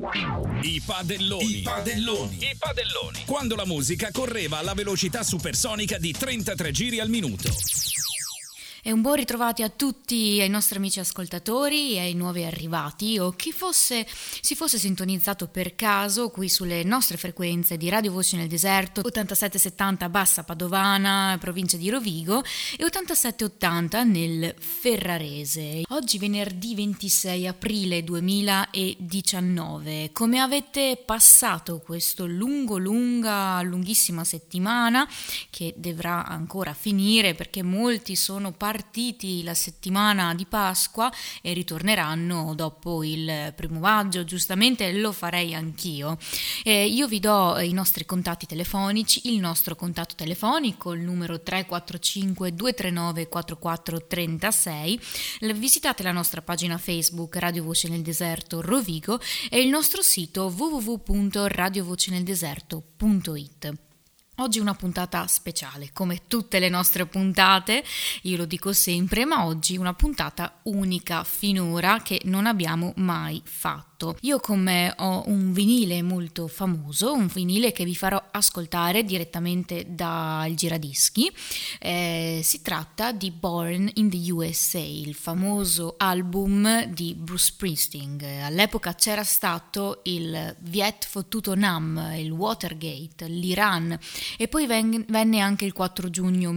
I padelloni. Quando la musica correva alla velocità supersonica di 33 giri al minuto. E un buon ritrovati a tutti, ai nostri amici ascoltatori e ai nuovi arrivati o chi si fosse sintonizzato per caso qui sulle nostre frequenze di Radio Voci nel Deserto 8770 Bassa Padovana, provincia di Rovigo, e 8780 nel Ferrarese. Oggi venerdì 26 aprile 2019. Come avete passato questo lunghissima settimana che dovrà ancora finire perché molti sono partiti la settimana di Pasqua e ritorneranno dopo il 1° maggio, giustamente lo farei anch'io. Io vi do i nostri contatti telefonici, il nostro contatto telefonico, il numero 345 239 4436, visitate la nostra pagina Facebook Radio Voce nel Deserto Rovigo e il nostro sito www.radiovoceneldeserto.it. Oggi una puntata speciale, come tutte le nostre puntate, io lo dico sempre, ma oggi una puntata unica finora che non abbiamo mai fatto. Io con me ho un vinile molto famoso, un vinile che vi farò ascoltare direttamente dal giradischi. Si tratta di Born in the USA, il famoso album di Bruce Springsteen. All'epoca c'era stato il Viet fottuto Nam, il Watergate, l'Iran, e poi venne anche il 4 giugno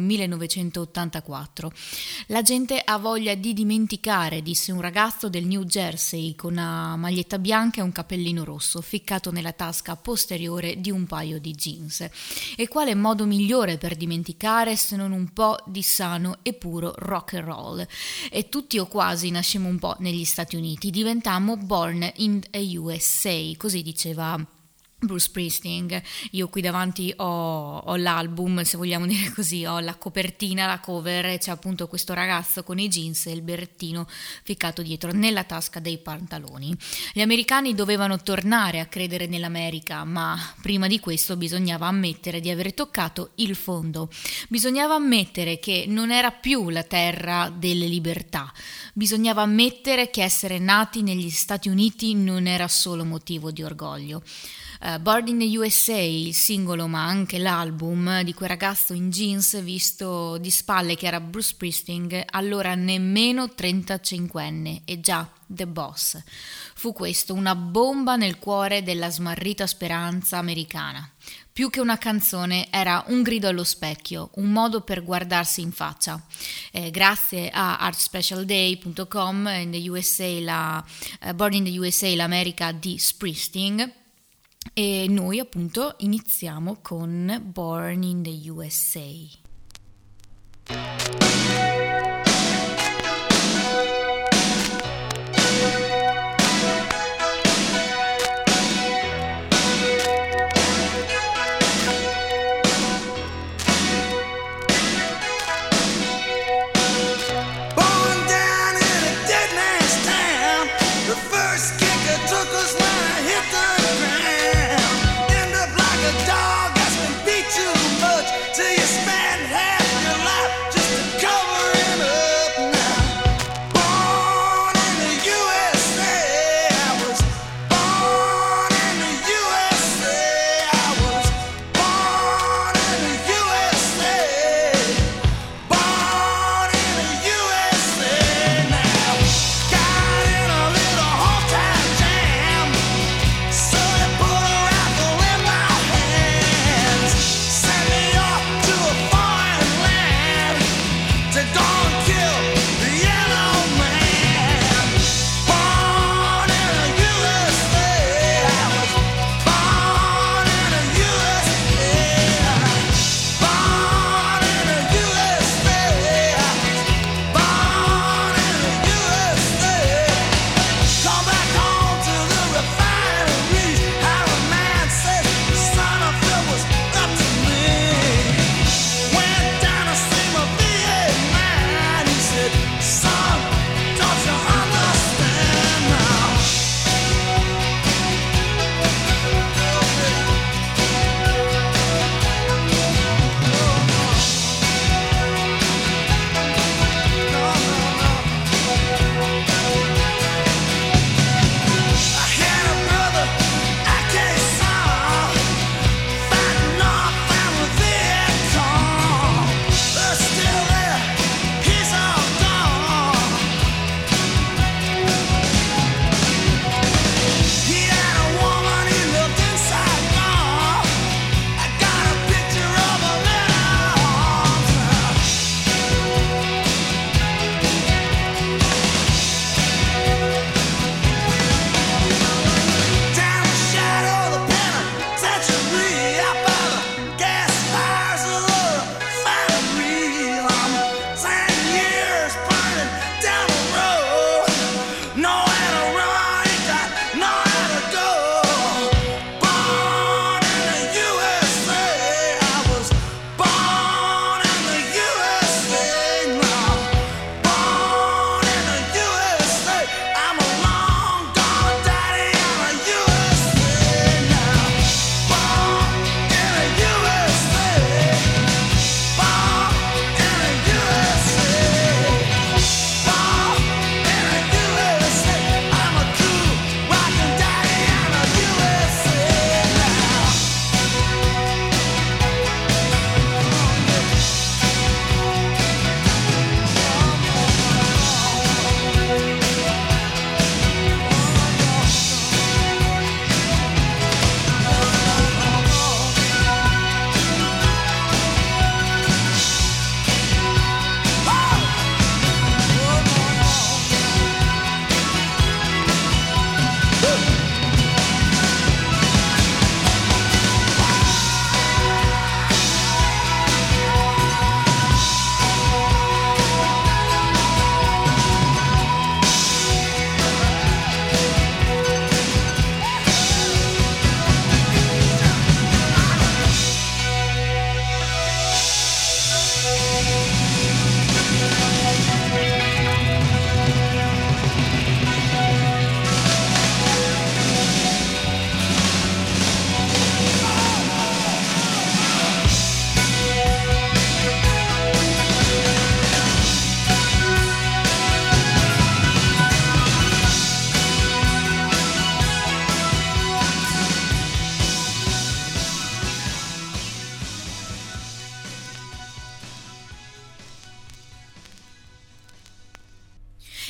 1984. La gente ha voglia di dimenticare, disse un ragazzo del New Jersey con una maglietta bianca e un cappellino rosso ficcato nella tasca posteriore di un paio di jeans. E quale modo migliore per dimenticare se non un po' di sano e puro rock and roll? E tutti o quasi nascemmo un po' negli Stati Uniti, diventammo Born in the USA, così diceva Bruce Springsteen. Io qui davanti ho l'album, se vogliamo dire così, ho la copertina, la cover, e c'è appunto questo ragazzo con i jeans e il berrettino ficcato dietro nella tasca dei pantaloni. Gli americani dovevano tornare a credere nell'America, ma prima di questo bisognava ammettere di aver toccato il fondo. Bisognava ammettere che non era più la terra delle libertà. Bisognava ammettere che essere nati negli Stati Uniti non era solo motivo di orgoglio. Born in the USA, il singolo ma anche l'album di quel ragazzo in jeans visto di spalle che era Bruce Springsteen, allora nemmeno 35enne, e già The Boss. Fu questo una bomba nel cuore della smarrita speranza americana. Più che una canzone era un grido allo specchio, un modo per guardarsi in faccia. Grazie a artspecialday.com in the USA, Born in the USA, l'America di Springsteen. E noi appunto iniziamo con Born in the USA. Till you spend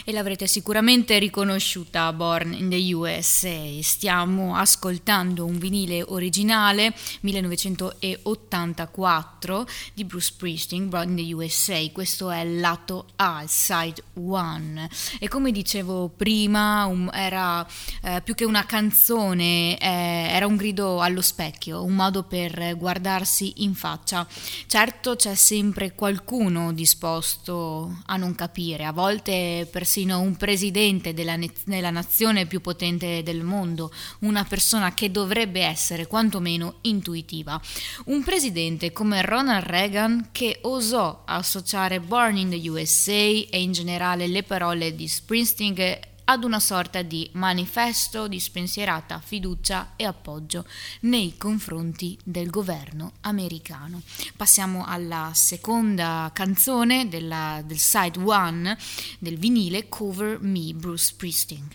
E l'avrete sicuramente riconosciuta, Born in the USA. Stiamo ascoltando un vinile originale 1984 di Bruce Springsteen, Born in the USA. Questo è il lato A, il side one. E come dicevo prima, era più che una canzone, era un grido allo specchio, un modo per guardarsi in faccia. Certo, c'è sempre qualcuno disposto a non capire, a volte persino un presidente della nazione più potente del mondo, una persona che dovrebbe essere quantomeno intuitiva. Un presidente come Ronald Reagan che osò associare Born in the USA e in generale le parole di Springsteen ad una sorta di manifesto di spensierata fiducia e appoggio nei confronti del governo americano. Passiamo alla seconda canzone del side one del vinile, Cover Me, Bruce Springsteen.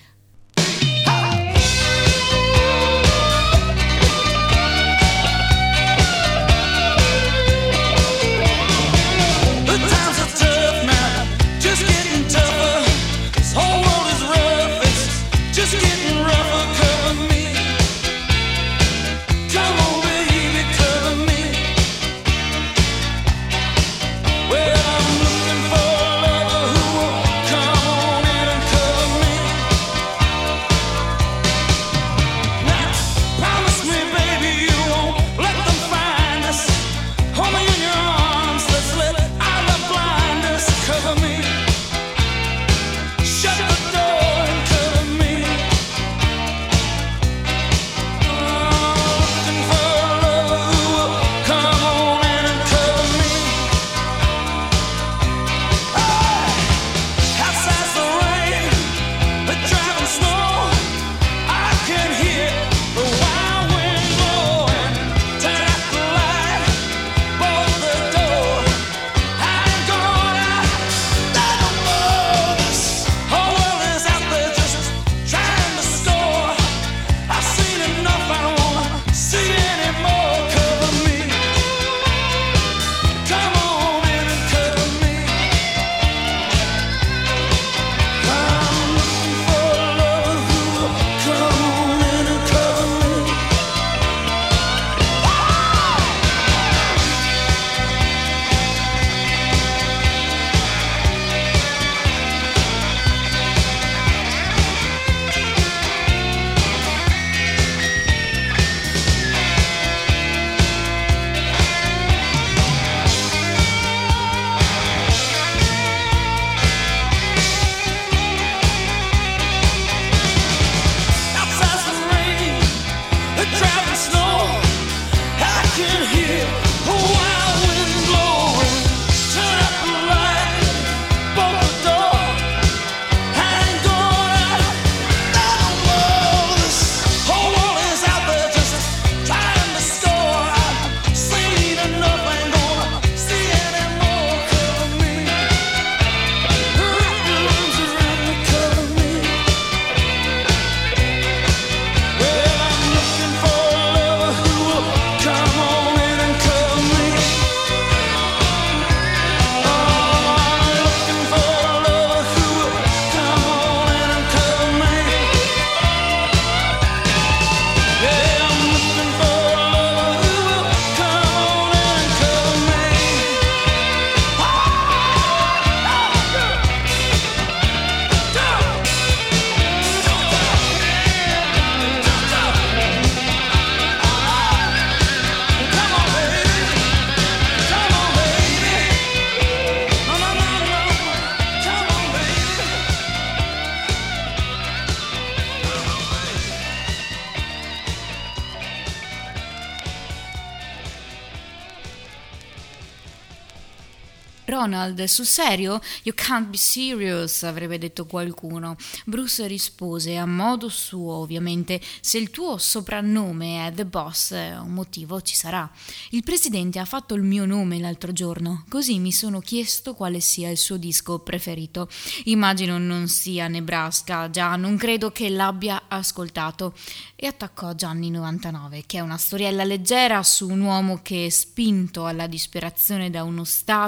Ronald, sul serio? You can't be serious, avrebbe detto qualcuno. Bruce rispose a modo suo, ovviamente: se il tuo soprannome è The Boss, un motivo ci sarà. Il presidente ha fatto il mio nome l'altro giorno, così mi sono chiesto quale sia il suo disco preferito. Immagino non sia Nebraska, già non credo che l'abbia ascoltato. E attaccò Gianni 99, che è una storiella leggera su un uomo che, spinto alla disperazione da uno stato che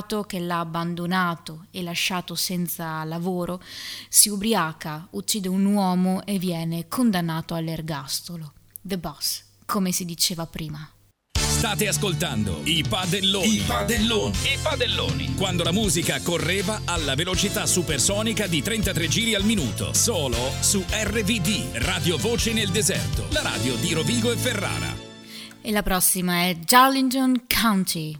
averla abbandonato e lasciato senza lavoro, si ubriaca, uccide un uomo e viene condannato all'ergastolo. The Boss, come si diceva prima. State ascoltando I Padelloni. I Padelloni. I Padelloni. Quando la musica correva alla velocità supersonica di 33 giri al minuto. Solo su RVD, Radio Voce nel Deserto. La radio di Rovigo e Ferrara. E la prossima è Darlington County.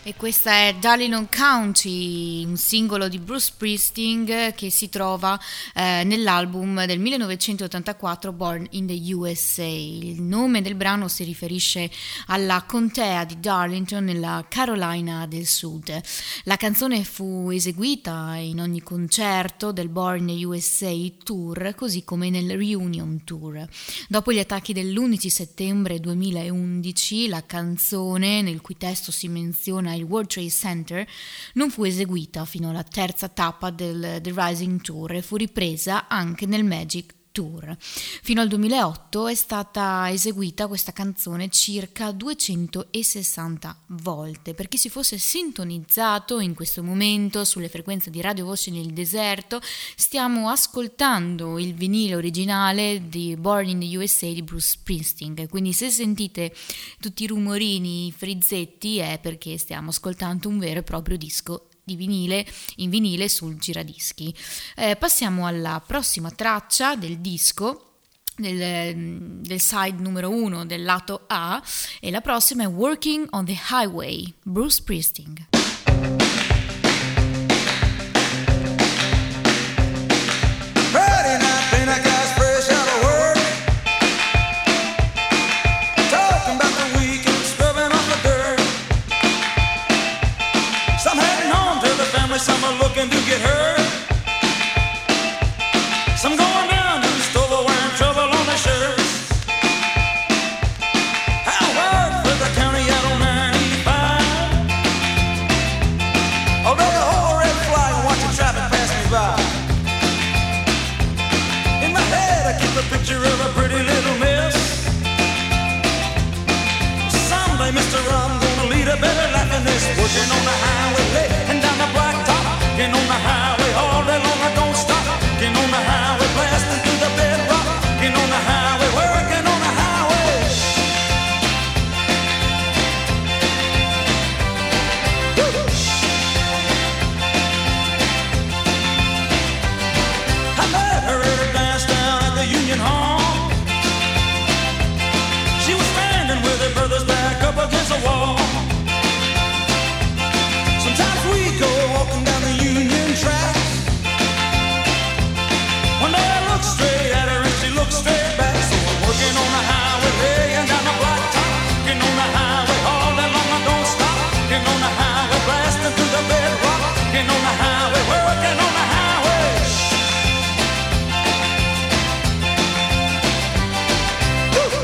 E questa è Darlington County, un singolo di Bruce Springsteen che si trova nell'album del 1984 Born in the USA. Il nome del brano si riferisce alla contea di Darlington nella Carolina del Sud. La canzone fu eseguita in ogni concerto del Born in the USA Tour, così come nel Reunion Tour. Dopo gli attacchi dell'11 settembre 2011, la canzone, nel cui testo si menziona il World Trade Center, non fu eseguita fino alla terza tappa del The Rising Tour e fu ripresa anche nel Magic Tour. Fino al 2008 è stata eseguita questa canzone circa 260 volte. Per chi si fosse sintonizzato in questo momento sulle frequenze di Radio Voce nel Deserto, stiamo ascoltando il vinile originale di Born in the USA di Bruce Springsteen, quindi se sentite tutti i rumorini, i frizzetti, è perché stiamo ascoltando un vero e proprio disco di vinile, in vinile sul giradischi. Passiamo alla prossima traccia del disco, del side numero 1 del lato A, e la prossima è Working on the Highway, Bruce Springsteen. Some are looking to get hurt. Some going down to the store wearing trouble on their shirts. I work for the county out on 95. Although the whole red flag and watch the traffic pass me by. In my head I keep a picture of a pretty little miss. Someday, Mr. I'm gonna lead a better life than this. Working on the highway and down the blacktop. Getting on the highway all day long, I don't stop. Getting on the highway, blasting through the bedrock. Getting on the highway, working on the highway. Woo! I met her at a dance down at the Union Hall. She was standing with her brothers back up against the wall. Sometimes we go walking down the Union tracks. One day I look straight at her and she looks straight back. So I'm working on the highway, laying down the blacktop. Getting on the highway all day long, I don't stop. Getting on the highway, blasting through the bedrock. Getting on the highway, working on the highway. Woo!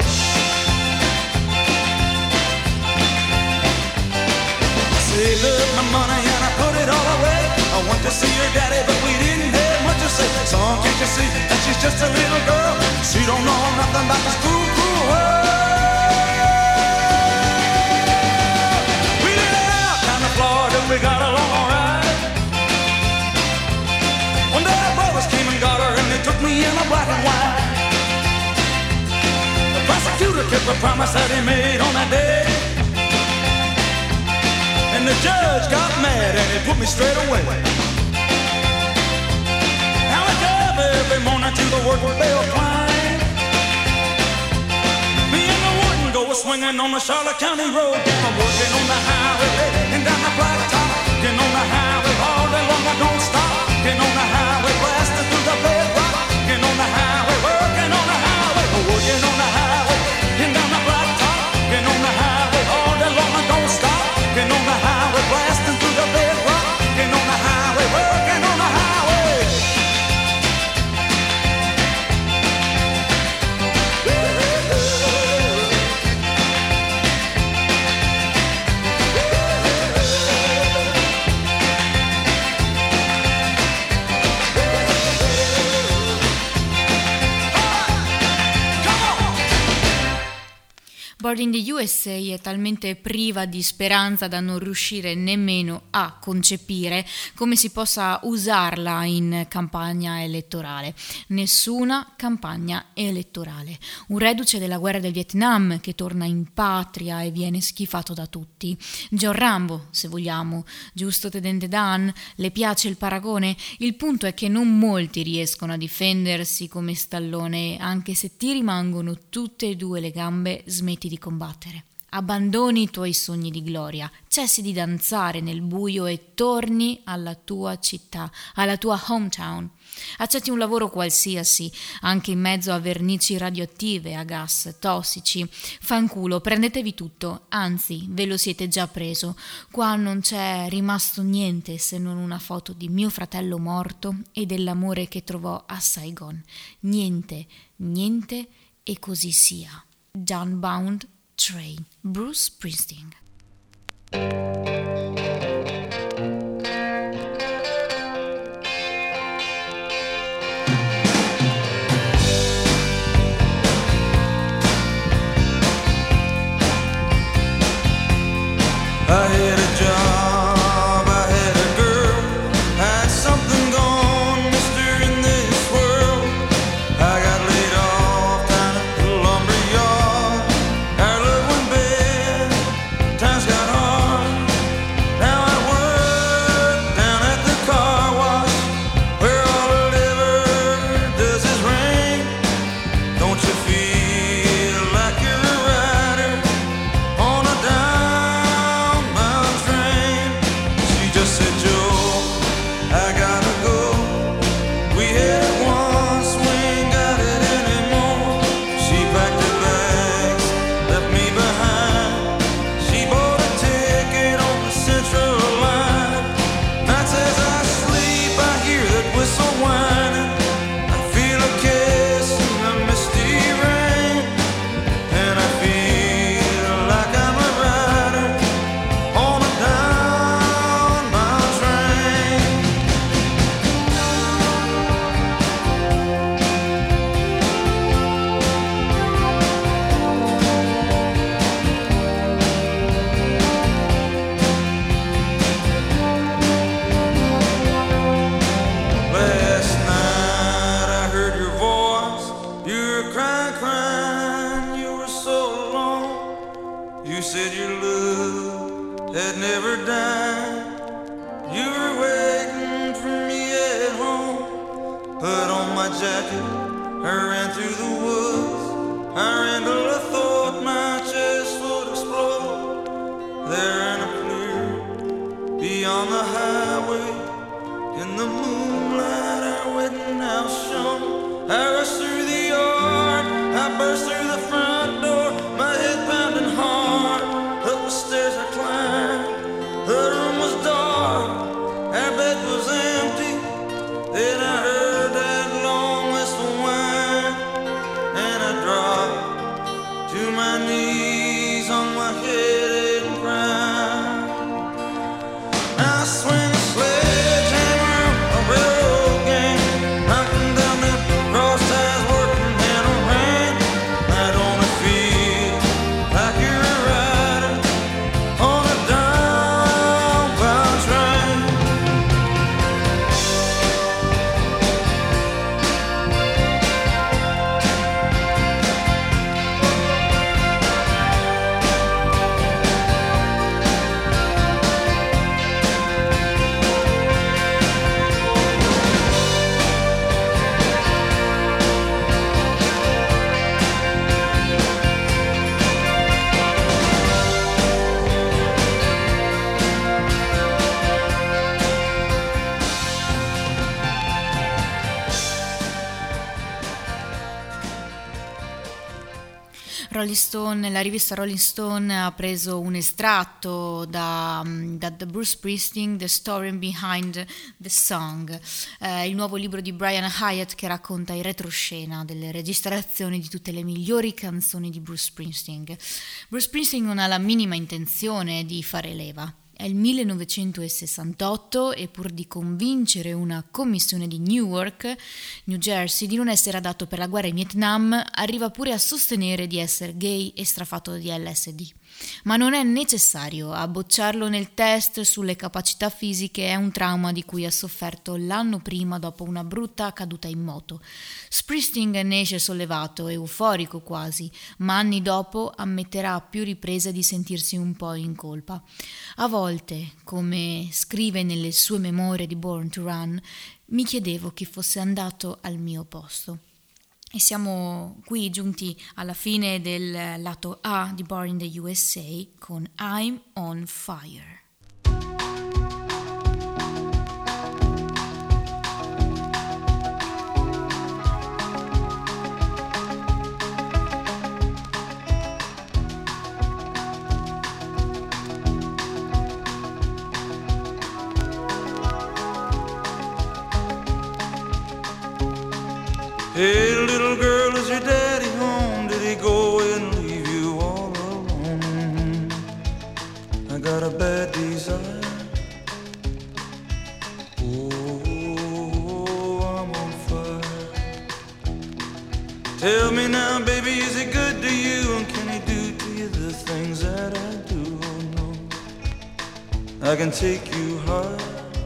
Saved up my money and I put it all away. I went to see her daddy, but we didn't have much to say. Son, can't you see that she's just a little girl? She don't know nothing about this cruel, cruel world. We live out down in Florida, we got along alright. One day our brothers came and got her, and they took me in a black and white. The prosecutor kept the promise that he made on that day. And the judge got mad and he put me straight away. Now I drive every morning to the work bell climb. Me and the wooden go swinging on the Charlotte County Road. I'm working on the highway and down the blacktop. Getting on the highway all day long, I don't stop. Getting on the highway, blasting through the bedrock. Getting on the highway, working on the highway. Working on the highway and down the blacktop. Getting on the highway all day long, I don't stop. Getting on the highway, blasting through the bedrock. Getting on the highway, working on the highway. Born in the USA è talmente priva di speranza da non riuscire nemmeno a concepire come si possa usarla in campagna elettorale. Nessuna campagna elettorale. Un reduce della guerra del Vietnam che torna in patria e viene schifato da tutti. John Rambo, se vogliamo, giusto Tedente Dan, le piace il paragone? Il punto è che non molti riescono a difendersi come Stallone, anche se ti rimangono tutte e due le gambe, smetti di combattere. Abbandoni i tuoi sogni di gloria, cessi di danzare nel buio e torni alla tua città, alla tua hometown. Accetti un lavoro qualsiasi, anche in mezzo a vernici radioattive, a gas tossici. Fanculo, prendetevi tutto, anzi, ve lo siete già preso. Qua non c'è rimasto niente se non una foto di mio fratello morto e dell'amore che trovò a Saigon. Niente, niente e così sia. Downbound Train, Bruce Springsteen. I had a job, I had a girl, I had something gone, mister, in this world. I got laid off down at the lumber yard. Our love went bad, times got hard. Now I work down at the car wash, where all it ever does is rain. Don't you feel like you're a rider on a downbound train? She just said, Joe, I gotta go. We had it once, we ain't got it anymore. She packed her bags, left me behind. She bought a ticket on the Central Line. Nights as I sleep, I hear that whistle whining. I feel a kiss in the misty rain, and I feel like I'm a rider on a downbound train. Last night I heard your voice. You were crying, crying, you were so alone. You said your love had never died. You were waiting for me at home. Put on my jacket, I ran through the woods. I ran till I thought my chest would explode. There in a clear beyond the highway, in the moonlight, our wedding house shone. I rushed through the yard, I burst through the front door, my head pounding hard. Up the stairs I climbed, the room was dark, our bed was empty. Then I heard that long whistle whine, and I dropped to my knees on my head and cried. I swing a sledgehammer, a railroad gang, knocking down them cross ties, working in a rain. I don't feel like you're a rider on a downbound train. Rolling Stone, la rivista Rolling Stone ha preso un estratto da The Bruce Springsteen, The Story Behind the Song, il nuovo libro di Brian Hiatt che racconta in retroscena delle registrazioni di tutte le migliori canzoni di Bruce Springsteen. Bruce Springsteen non ha la minima intenzione di fare leva. È il 1968 e pur di convincere una commissione di Newark, New Jersey, di non essere adatto per la guerra in Vietnam, arriva pure a sostenere di essere gay e strafatto di LSD. Ma non è necessario, a bocciarlo nel test sulle capacità fisiche è un trauma di cui ha sofferto l'anno prima dopo una brutta caduta in moto. Springsteen ne esce sollevato, euforico quasi, ma anni dopo ammetterà a più riprese di sentirsi un po' in colpa. A volte, come scrive nelle sue memorie di Born to Run, mi chiedevo chi fosse andato al mio posto. E siamo qui giunti alla fine del lato A di Born in the USA con I'm on Fire. Hey, little girl, is your daddy home? Did he go away and leave you all alone? I got a bad desire. Oh, I'm on fire. Tell me now, baby, is he good to you? And can he do to you the things that I do? Oh, no, I can take you high.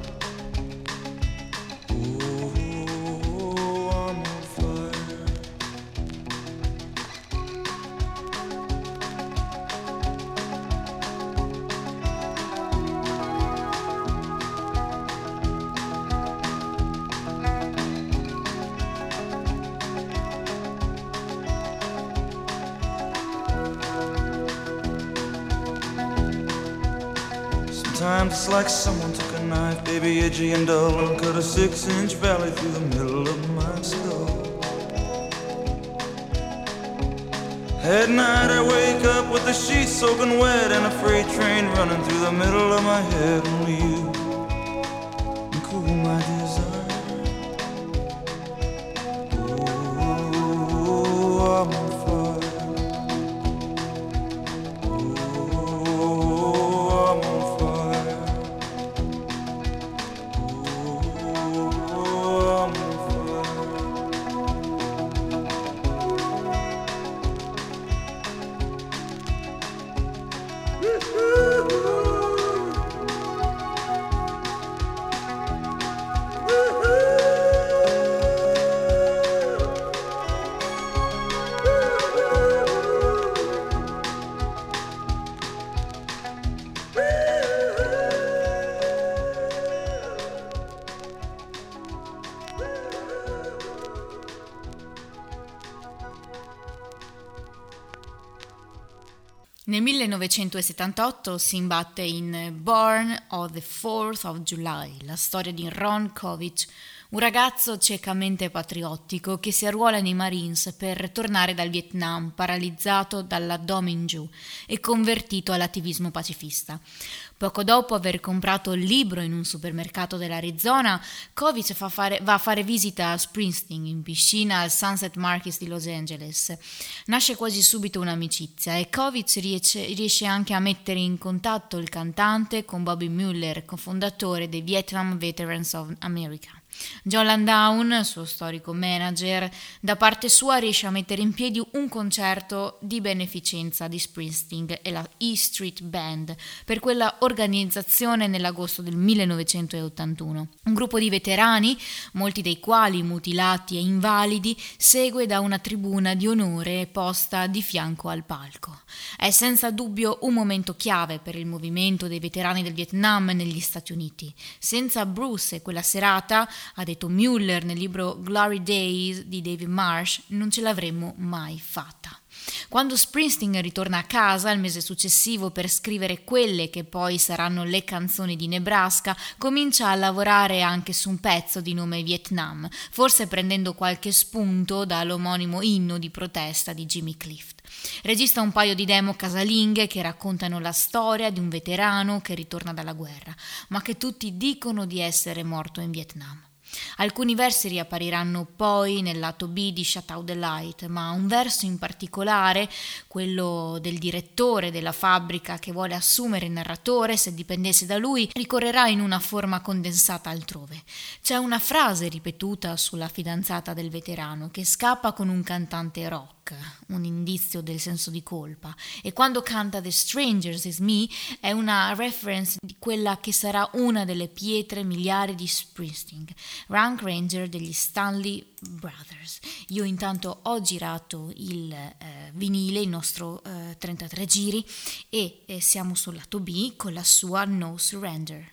Sometimes it's like someone took a knife, baby, edgy and dull, and cut a 6-inch valley through the middle of my skull. At night I wake up with the sheets soaking wet and a freight train running through the middle of my head. Only you can cool my desire. Oh, I'm on fire. Nel 1978 si imbatte in Born on the 4th of July, la storia di Ron Kovic, un ragazzo ciecamente patriottico che si arruola nei Marines per tornare dal Vietnam paralizzato dall'addome in giù e convertito all'attivismo pacifista. Poco dopo aver comprato il libro in un supermercato dell'Arizona, Kovic va a fare visita a Springsteen in piscina al Sunset Marquis di Los Angeles. Nasce quasi subito un'amicizia e Kovic riesce anche a mettere in contatto il cantante con Bobby Mueller, cofondatore dei Vietnam Veterans of America. John Landau, suo storico manager, da parte sua riesce a mettere in piedi un concerto di beneficenza di Springsteen e la E Street Band per quella organizzazione nell'agosto del 1981. Un gruppo di veterani, molti dei quali mutilati e invalidi, segue da una tribuna di onore posta di fianco al palco. È senza dubbio un momento chiave per il movimento dei veterani del Vietnam negli Stati Uniti. Senza Bruce e quella serata, ha detto Mueller nel libro Glory Days di David Marsh, non ce l'avremmo mai fatta. Quando Springsteen ritorna a casa il mese successivo per scrivere quelle che poi saranno le canzoni di Nebraska, comincia a lavorare anche su un pezzo di nome Vietnam, forse prendendo qualche spunto dall'omonimo inno di protesta di Jimmy Cliff. Registra un paio di demo casalinghe che raccontano la storia di un veterano che ritorna dalla guerra, ma che tutti dicono di essere morto in Vietnam. Alcuni versi riappariranno poi nel lato B di Shut Out the Light, ma un verso in particolare, quello del direttore della fabbrica che vuole assumere il narratore se dipendesse da lui, ricorrerà in una forma condensata altrove. C'è una frase ripetuta sulla fidanzata del veterano che scappa con un cantante rock, un indizio del senso di colpa, e quando canta The Strangers Is Me è una reference di quella che sarà una delle pietre miliari di Springsteen, Rank Ranger degli Stanley Brothers. Io intanto ho girato il vinile, il nostro 33 giri, e siamo sul lato B con la sua No Surrender.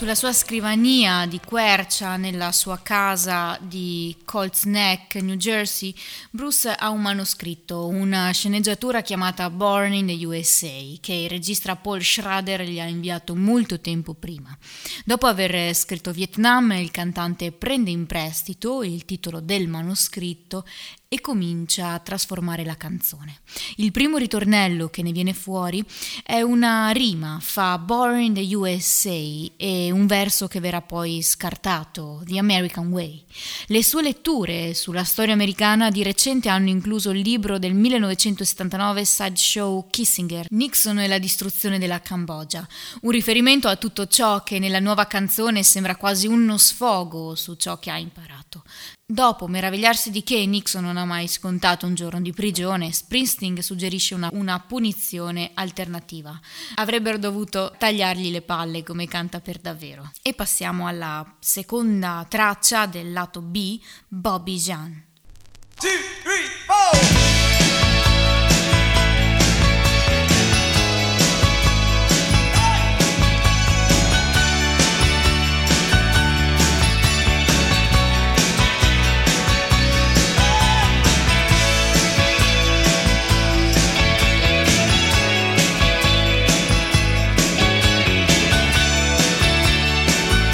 Sulla sua scrivania di quercia nella sua casa di Colts Neck, New Jersey, Bruce ha un manoscritto, una sceneggiatura chiamata Born in the USA, che il regista Paul Schrader gli ha inviato molto tempo prima. Dopo aver scritto Vietnam, il cantante prende in prestito il titolo del manoscritto e comincia a trasformare la canzone. Il primo ritornello che ne viene fuori è una rima, fa Born in the USA e un verso che verrà poi scartato, The American Way. Le sue letture sulla storia americana di recente hanno incluso il libro del 1979 Sideshow Kissinger, Nixon e la distruzione della Cambogia, un riferimento a tutto ciò che nella nuova canzone sembra quasi uno sfogo su ciò che ha imparato. Dopo meravigliarsi di che Nixon non ha mai scontato un giorno di prigione, Springsteen suggerisce una punizione alternativa. Avrebbero dovuto tagliargli le palle, come canta per davvero. E passiamo alla seconda traccia del lato B, Bobby Jean. 2, 3, 4.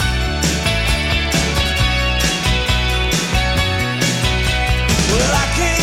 Well, I can't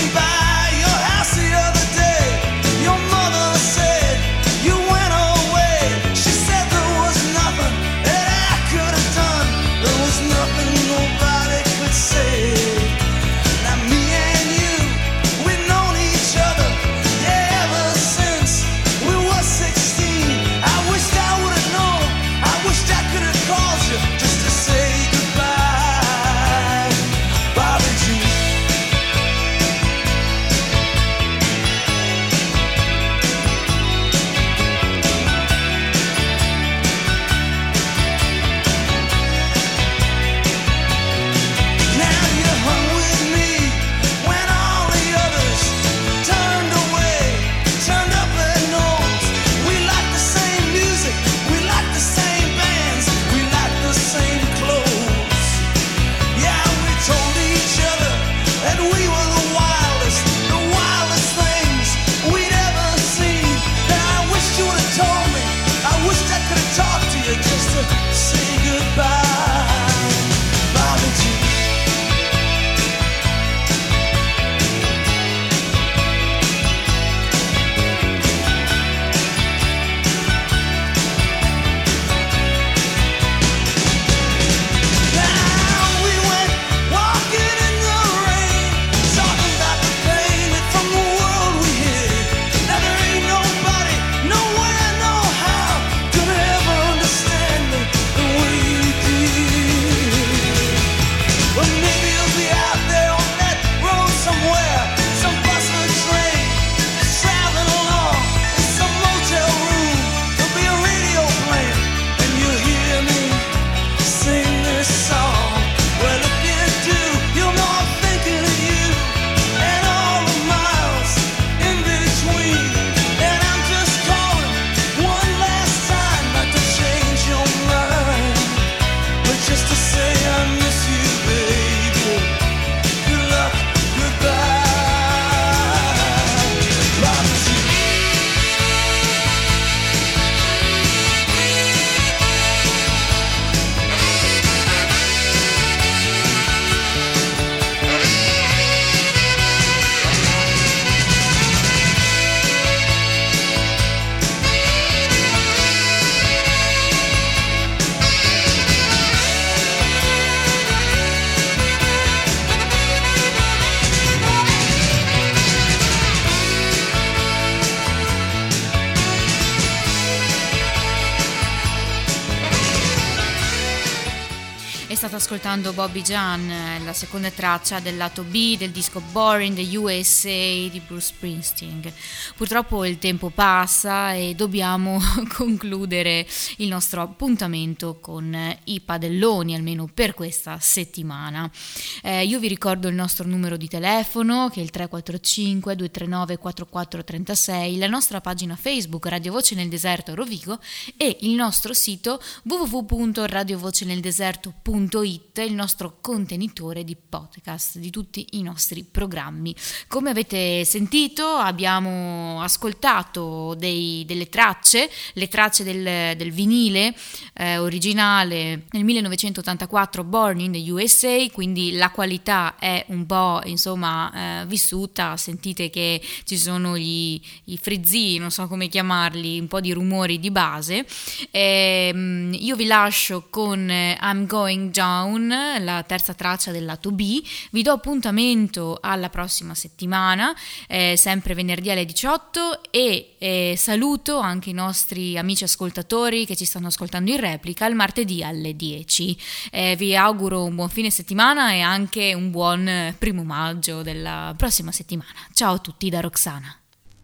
state ascoltando Bobby Jan, la seconda traccia del lato B del disco Born in the USA di Bruce Springsteen. Purtroppo il tempo passa e dobbiamo concludere il nostro appuntamento con i padelloni, almeno per questa settimana. Io vi ricordo il nostro numero di telefono, che è il 345 239 4436, la nostra pagina Facebook Radio Voce nel Deserto Rovigo e il nostro sito www.radiovoceneldeserto.it, il nostro contenitore di podcast di tutti i nostri programmi. Come avete sentito, abbiamo ascoltato delle tracce, le tracce del vinile originale nel 1984 Born in the USA, quindi la qualità è un po' vissuta. Sentite che ci sono i frizzii, non so come chiamarli, un po' di rumori di base. Io vi lascio con I'm Going Down, la terza traccia del lato B. Vi do appuntamento alla prossima settimana, sempre venerdì alle 18, e saluto anche i nostri amici ascoltatori che ci stanno ascoltando in replica il martedì alle 10. Vi auguro un buon fine settimana e anche un buon 1° maggio della prossima settimana. Ciao a tutti da Roxana.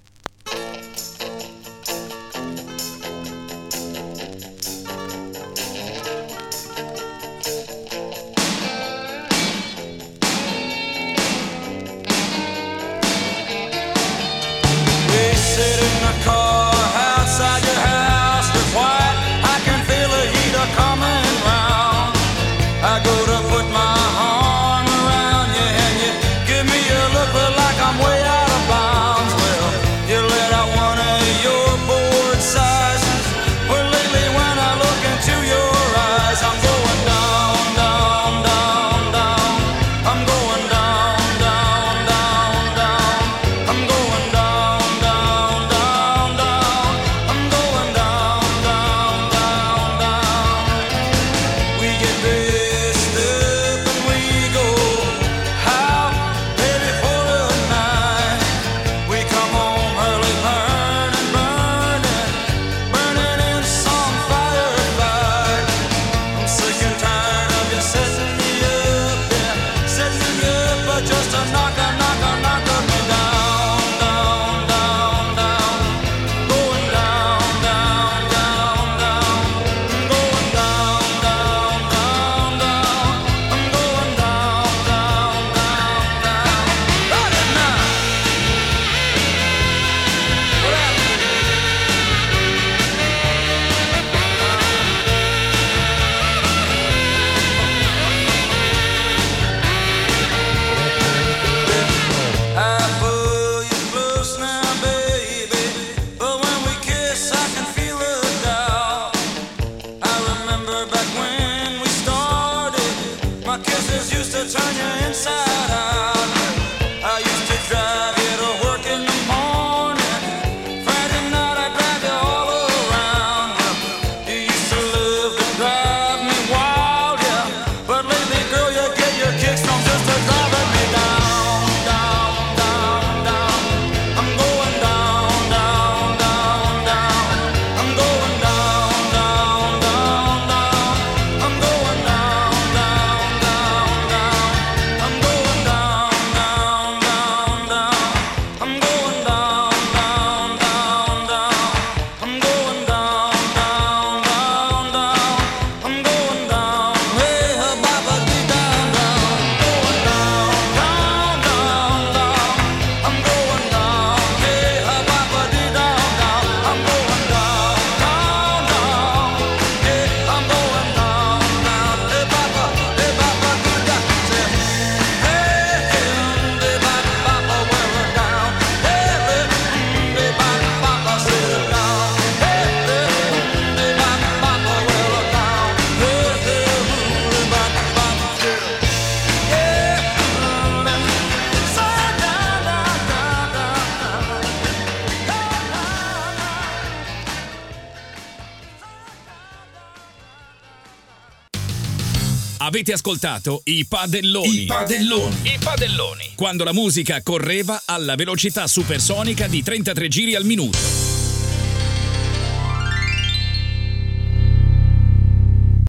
Avete ascoltato i padelloni. Quando la musica correva alla velocità supersonica di 33 giri al minuto.